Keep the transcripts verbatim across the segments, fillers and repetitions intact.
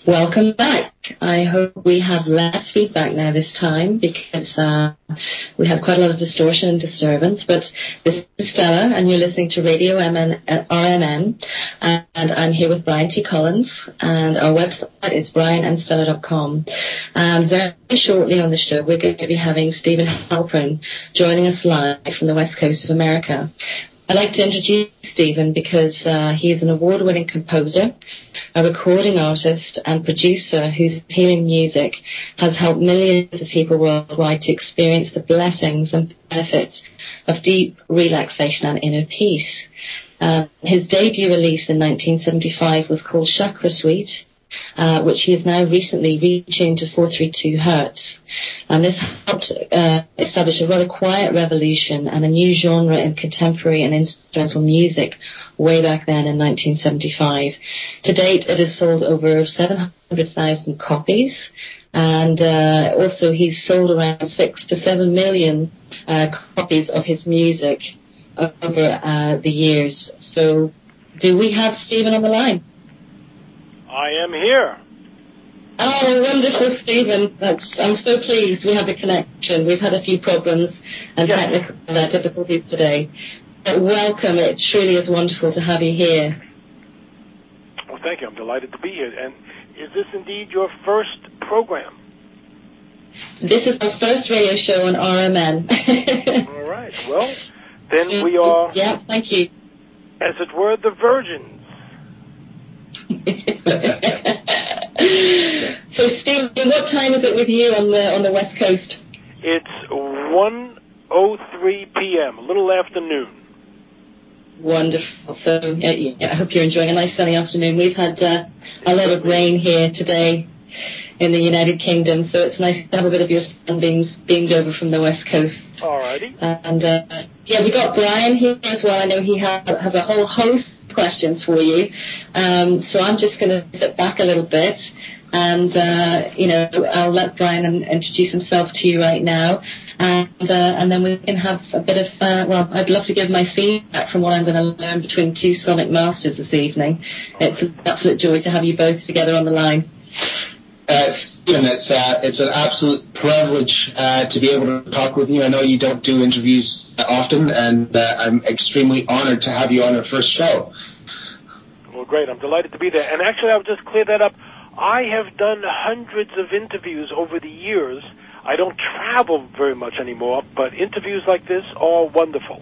Welcome back. I hope we have less feedback now this time because uh, we had quite a lot of distortion and disturbance. But this is Stella, and you're listening to Radio M N, uh, R M N, and I'm here with Brian T. Collins, and our website is brian and stella dot com. And very shortly on the show, we're going to be having Stephen Halpern joining us live from the west coast of America. I'd like to introduce Stephen because uh, he is an award-winning composer, a recording artist and producer whose healing music has helped millions of people worldwide to experience the blessings and benefits of deep relaxation and inner peace. Uh, his debut release in nineteen seventy-five was called Chakra Suite, Uh, which he has now recently retuned to four three two hertz. And this helped uh, establish a rather quiet revolution and a new genre in contemporary and instrumental music way back then in nineteen seventy-five. To date, it has sold over seven hundred thousand copies, and uh, also he's sold around six to seven million uh, copies of his music over uh, the years. So do we have Stephen on the line? I am here. Oh, wonderful, Stephen. That's, I'm so pleased we have a connection. We've had a few problems and yes. technical uh, difficulties today. But welcome. It truly is wonderful to have you here. Well, thank you. I'm delighted to be here. And is this indeed your first program? This is our first radio show on R M N. All right. Well, then we are, yeah, thank you. as it were, the virgins. So, Steve, what time is it with you on the on the West Coast? It's one oh three p.m., a little after noon. Wonderful. So, yeah, yeah, I hope you're enjoying a nice sunny afternoon. We've had uh, a lot of rain here today in the United Kingdom, so it's nice to have a bit of your sunbeams beamed over from the West Coast. All righty. And, uh, yeah, we got Brian here as well. I know he has, has a whole host questions for you. Um, so I'm just going to sit back a little bit and, uh, you know, I'll let Brian introduce himself to you right now. And, uh, and then we can have a bit of, uh, well, I'd love to give my feedback from what I'm going to learn between two sonic masters this evening. It's an absolute joy to have you both together on the line. Uh, Stephen, it's, uh, it's an absolute privilege uh, to be able to talk with you. I know you don't do interviews often, and uh, I'm extremely honored to have you on our first show. Well, great. I'm delighted to be there. And actually, I'll just clear that up. I have done hundreds of interviews over the years. I don't travel very much anymore, but interviews like this are wonderful.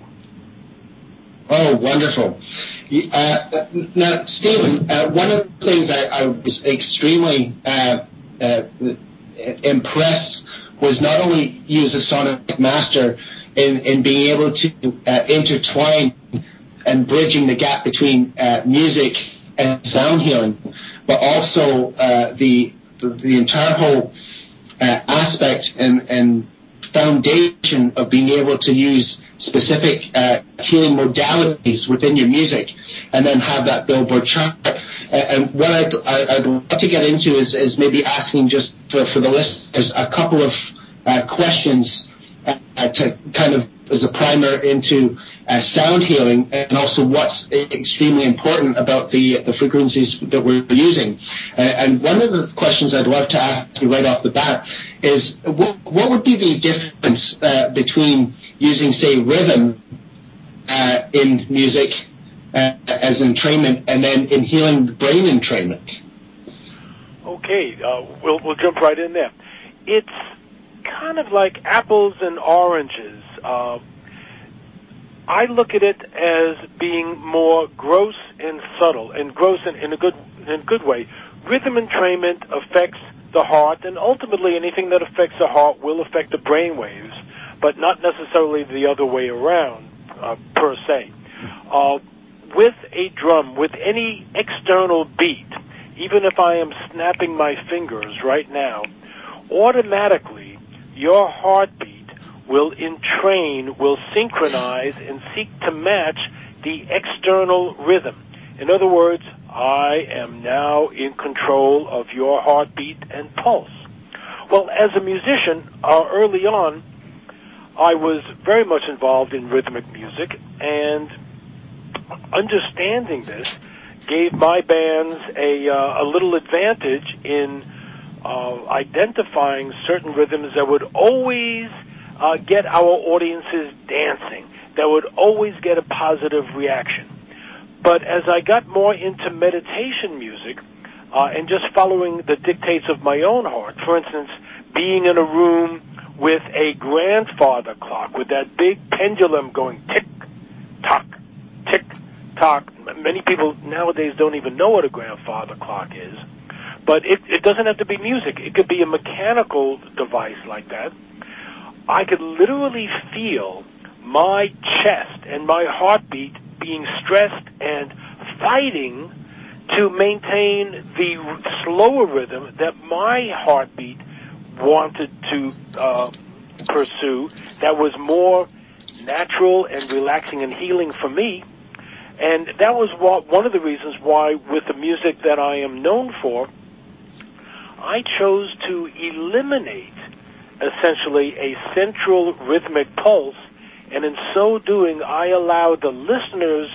Oh, wonderful. Uh, now, Stephen, uh, one of the things I, I was extremely uh, uh, impressed was not only you as a sonic master in, in being able to uh, intertwine and bridging the gap between uh, music and sound healing, but also uh, the, the the entire whole uh, aspect and, and foundation of being able to use specific uh, healing modalities within your music and then have that Billboard chart. Uh, and what I'd, I'd like to get into is, is maybe asking just for, for the listeners a couple of uh, questions uh, to kind of as a primer into uh, sound healing and also what's extremely important about the the frequencies that we're using. Uh, and one of the questions I'd love to ask you right off the bat is what, what would be the difference uh, between using, say, rhythm uh, in music uh, as entrainment and then in healing the brain entrainment? Okay, uh, we'll, we'll jump right in there. It's kind of like apples and oranges. Uh, I look at it as being more gross and subtle, and gross in, in a good in a good way. Rhythm entrainment affects the heart, and ultimately anything that affects the heart will affect the brain waves, but not necessarily the other way around, uh, per se. Uh, with a drum, with any external beat, even if I am snapping my fingers right now, automatically your heartbeat will entrain, will synchronize, and seek to match the external rhythm. In other words, I am now in control of your heartbeat and pulse. Well, as a musician, uh, early on, I was very much involved in rhythmic music, and understanding this gave my bands a, uh, a little advantage in uh, identifying certain rhythms that would always uh, get our audiences dancing, that would always get a positive reaction. But as I got more into meditation music uh, and just following the dictates of my own heart, for instance, being in a room with a grandfather clock, with that big pendulum going tick-tock, tick-tock. Many people nowadays don't even know what a grandfather clock is. But it, it doesn't have to be music. It could be a mechanical device like that. I could literally feel my chest and my heartbeat being stressed and fighting to maintain the slower rhythm that my heartbeat wanted to uh, pursue, that was more natural and relaxing and healing for me. And that was what, one of the reasons why, with the music that I am known for, I chose to eliminate essentially a central rhythmic pulse, and in so doing, I allowed the listener's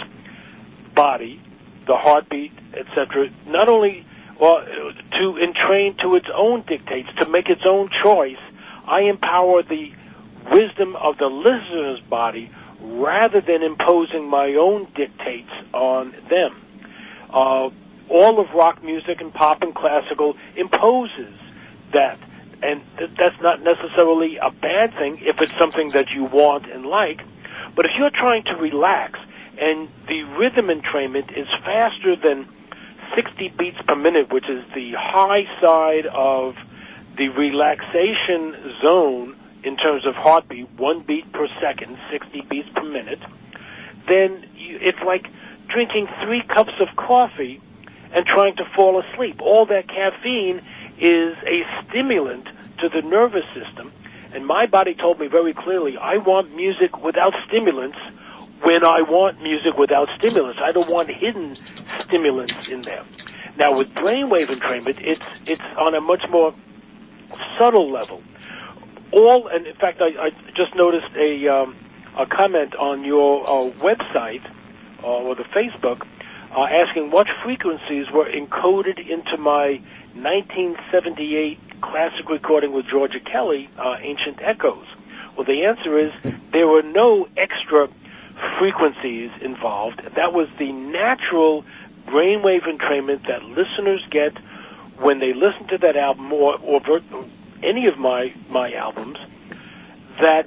body, the heartbeat, et cetera, not only well, to entrain to its own dictates, to make its own choice. I empower the wisdom of the listener's body rather than imposing my own dictates on them. Uh, all of rock music and pop and classical imposes that. And th- that's not necessarily a bad thing if it's something that you want and like. But if you're trying to relax and the rhythm entrainment is faster than sixty beats per minute, which is the high side of the relaxation zone in terms of heartbeat, one beat per second, sixty beats per minute, then you, it's like drinking three cups of coffee and trying to fall asleep. All that caffeine is a stimulant to the nervous system, and my body told me very clearly, I want music without stimulants when I want music without stimulants. I don't want hidden stimulants in there. Now, with brainwave entrainment, it's it's on a much more subtle level. All, and in fact, I, I just noticed a um, a comment on your uh, website uh, or the Facebook uh, asking what frequencies were encoded into my nineteen seventy-eight classic recording with Georgia Kelly, uh, Ancient Echoes. Well, the answer is there were no extra frequencies involved. That was the natural brainwave entrainment that listeners get when they listen to that album or, or any of my, my albums, that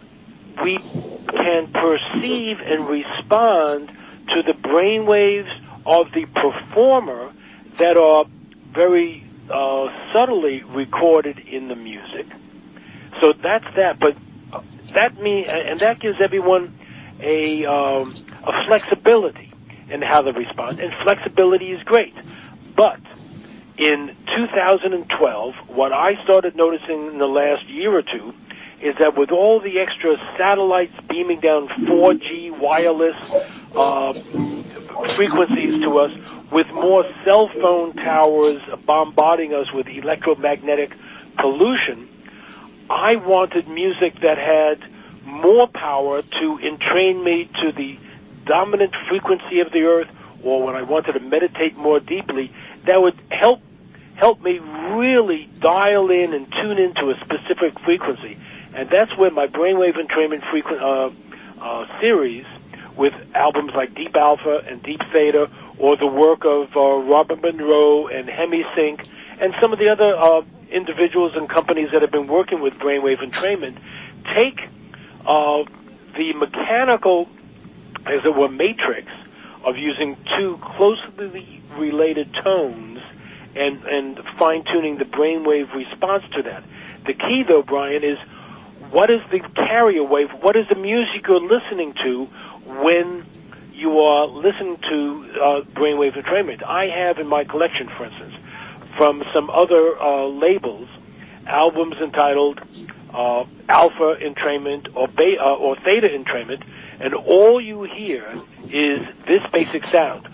we can perceive and respond to the brainwaves of the performer that are very uh, subtly recorded in the music. So that's that. But that mean, and that gives everyone a um, a flexibility in how they respond, and flexibility is great. But in two thousand twelve, what I started noticing in the last year or two is that with all the extra satellites beaming down four G wireless uh, frequencies to us, with more cell phone towers bombarding us with electromagnetic pollution, I wanted music that had more power to entrain me to the dominant frequency of the earth, or when I wanted to meditate more deeply, that would help help me really dial in and tune into a specific frequency. And that's where my brainwave entrainment frequ- uh, uh, series, with albums like Deep Alpha and Deep Theta, or the work of uh, Robert Monroe and Hemisync, and some of the other uh, individuals and companies that have been working with brainwave entrainment, take uh, the mechanical, as it were, matrix of using two closely related tones and, and fine-tuning the brainwave response to that. The key, though, Brian, is what is the carrier wave? What is the music you're listening to when you are listening to uh, brainwave entrainment? I have in my collection, for instance, from some other uh, labels, albums entitled uh, Alpha Entrainment or Beta uh, or Theta Entrainment, and all you hear is this basic sound,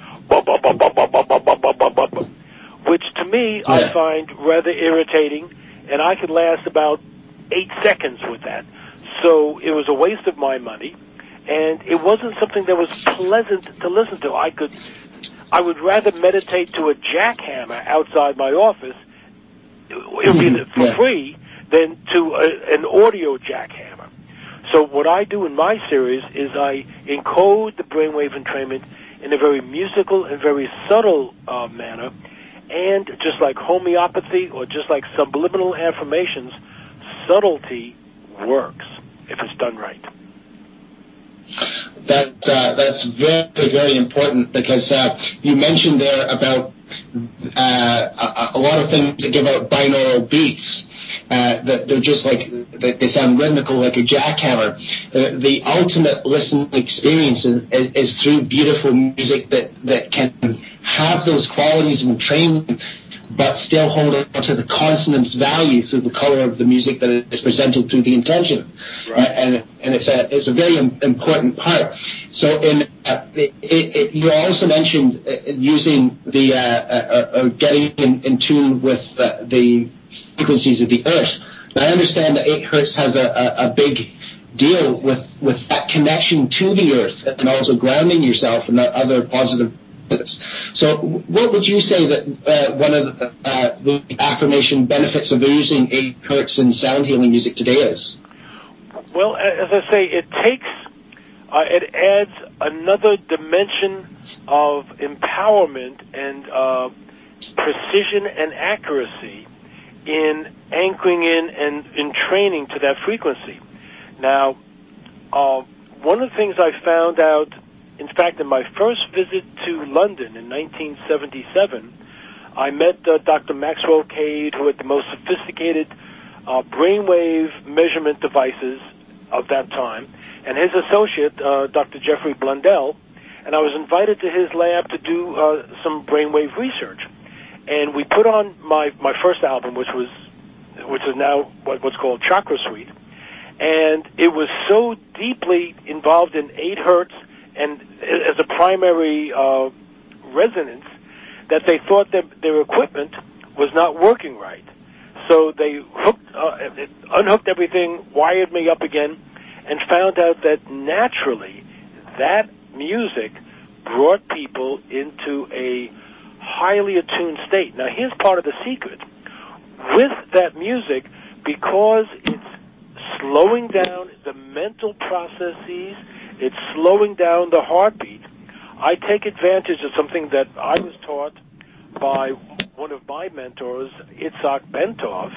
which to me yeah. I find rather irritating, and I could last about eight seconds with that. So it was a waste of my money, and it wasn't something that was pleasant to listen to. I could I would rather meditate to a jackhammer outside my office, it would be for yeah. free, than to a, an audio jackhammer. So what I do in my series is I encode the brainwave entrainment in a very musical and very subtle uh, manner, and just like homeopathy or just like subliminal affirmations, subtlety works if it's done right. That uh, that's very, very important, because uh, you mentioned there about uh, a, a lot of things that give out binaural beats. Uh, that they're just like, they sound rhythmical like a jackhammer. Uh, the ultimate listening experience is, is through beautiful music that, that can have those qualities of entrainment, but still hold on to the consonance value through the color of the music that is presented through the intention. Right. Uh, and and it's a it's a very important part. So in uh, it, it, you also mentioned uh, using the uh, uh, or getting in, in tune with uh, the frequencies of the earth. Now, I understand that eight hertz has a, a, a big deal with with that connection to the earth and also grounding yourself and other positive. So what would you say that uh, one of the, uh, the affirmation benefits of using eight hertz in sound healing music today is? Well, as I say, it takes, uh, it adds another dimension of empowerment and uh, precision and accuracy in anchoring in and in training to that frequency. Now, uh, one of the things I found out, in fact, in my first visit to London in nineteen seventy-seven, I met uh, Doctor Maxwell Cade, who had the most sophisticated uh, brainwave measurement devices of that time, and his associate, uh, Doctor Jeffrey Blundell, and I was invited to his lab to do uh, some brainwave research. And we put on my, my first album, which was which is now what, what's called Chakra Suite, and it was so deeply involved in eight hertz and as a primary uh, resonance that they thought that their equipment was not working right. So they hooked, uh, unhooked everything, wired me up again, and found out that naturally that music brought people into a highly attuned state. Now, here's part of the secret. With that music, because it's slowing down the mental processes, it's slowing down the heartbeat, I take advantage of something that I was taught by one of my mentors, Itzhak Bentov,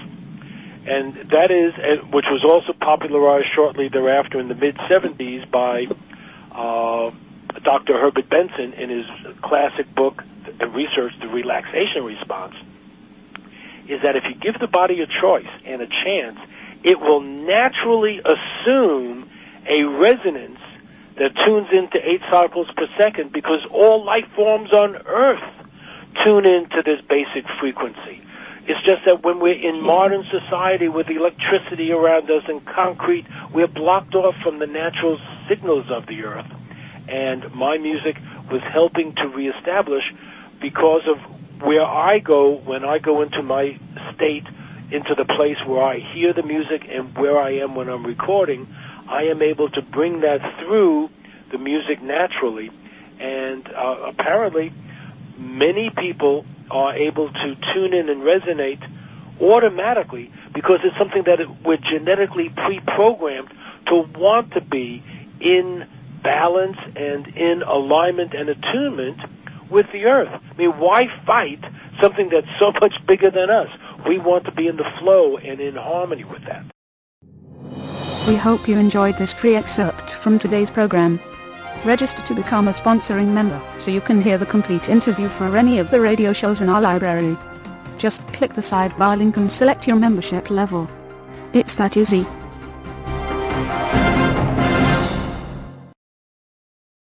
and that is, which was also popularized shortly thereafter in the mid-seventies by uh, Doctor Herbert Benson in his classic book, and research, The Relaxation Response, is that if you give the body a choice and a chance, it will naturally assume a resonance that tunes into eight cycles per second, because all life forms on Earth tune into this basic frequency. It's just that when we're in modern society with electricity around us and concrete, we're blocked off from the natural signals of the Earth. And my music was helping to reestablish, because of where I go when I go into my state, into the place where I hear the music and where I am when I'm recording, I am able to bring that through the music naturally. And uh, apparently, many people are able to tune in and resonate automatically, because it's something that we're genetically pre-programmed to want to be in balance and in alignment and attunement with the earth. I mean, why fight something that's so much bigger than us? We want to be in the flow and in harmony with that. We hope you enjoyed this free excerpt from today's program. Register to become a sponsoring member so you can hear the complete interview for any of the radio shows in our library. Just click the sidebar link and select your membership level. It's that easy.